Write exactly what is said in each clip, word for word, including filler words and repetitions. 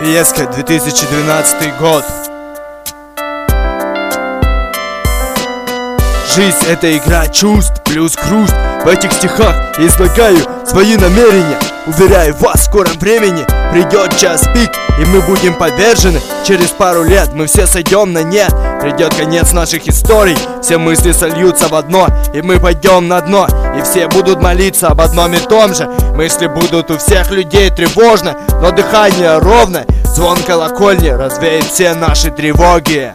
Фиеска, две тысячи двенадцатый год. Жизнь — это игра чувств плюс хруст. В этих стихах я излагаю свои намерения. Уверяю вас, в скором времени придет час пик, и мы будем повержены. Через пару лет мы все сойдем на нет. Придет конец наших историй, все мысли сольются в одно, и мы пойдем на дно. И все будут молиться об одном и том же. Мысли будут у всех людей тревожно, но дыхание ровно. Звон колокольни развеет все наши тревоги.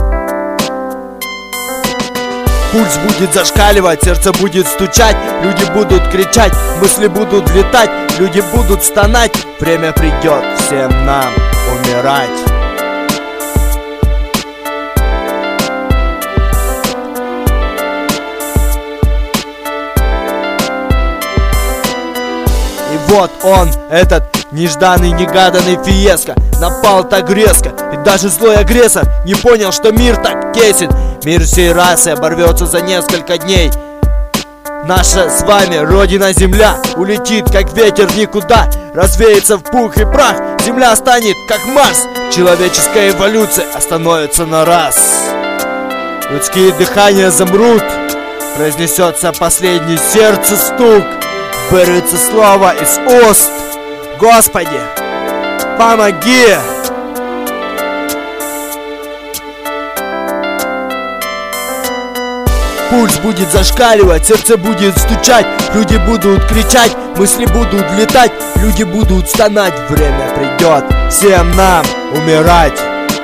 Пульс будет зашкаливать, сердце будет стучать, люди будут кричать, мысли будут летать, люди будут стонать. Время придет всем нам умирать. И вот он, этот нежданный, негаданный Фиеска, напал так резко, и даже злой агрессор не понял, что мир так тесен. Мир всей расы оборвется за несколько дней. Наша с вами родина Земля улетит, как ветер в никуда, развеется в пух и прах. Земля станет, как Марс. Человеческая эволюция остановится на раз. Людские дыхания замрут, произнесется последний сердце стук. Вырвется слово из уст. Господи, помоги! Пульс будет зашкаливать, сердце будет стучать, люди будут кричать, мысли будут летать, люди будут стонать. Время придет всем нам умирать.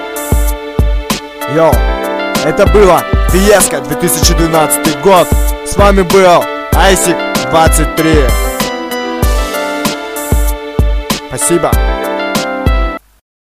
Йоу, это было Фиеска, две тысячи двенадцатый год. С вами был Айсик двадцать три. Спасибо.